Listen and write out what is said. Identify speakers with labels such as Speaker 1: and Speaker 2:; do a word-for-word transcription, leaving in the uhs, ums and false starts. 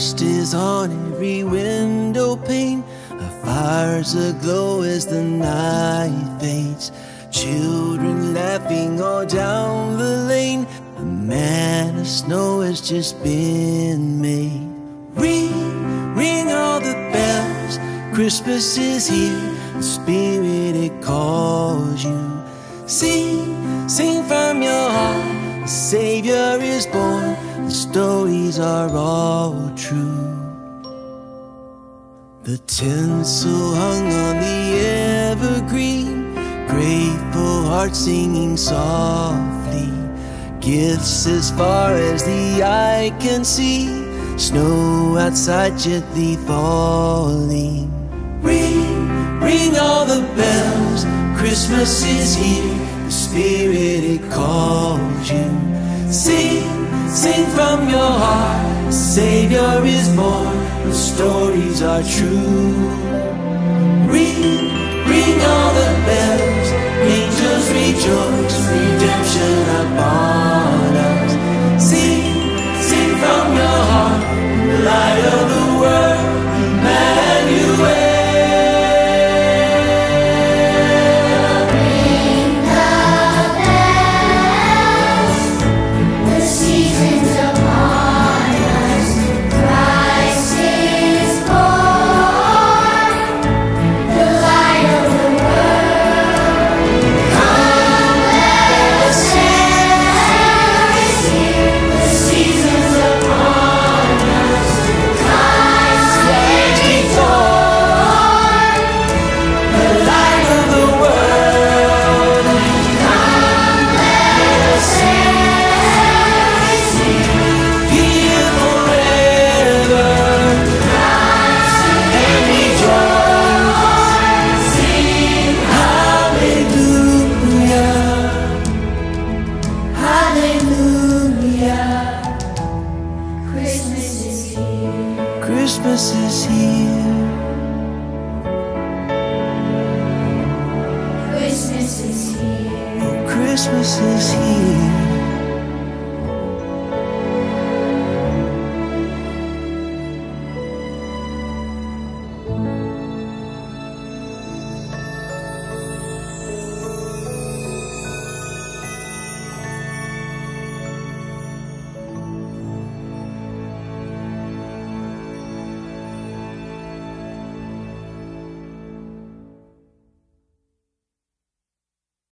Speaker 1: Frost is on every window pane, a fire's aglow as the night fades. Children laughing all down the lane, a man of snow has just been made. Ring, ring all the bells, Christmas is here, the spirit it calls you. Sing, sing from your heart, the Savior is born, the stories are all true. The tinsel hung on the evergreen, grateful hearts singing softly. Gifts as far as the eye can see, snow outside gently falling. Ring, ring all the bells, Christmas is here, the spirit it calls you. Sing, sing from your heart, the Savior is born, the stories are true. Ring, ring all the bells, angels rejoice, redemption upon us. Sing, sing from your heart, the light of the world, Emmanuel. Christmas is here. Christmas is here. Oh, Christmas is here.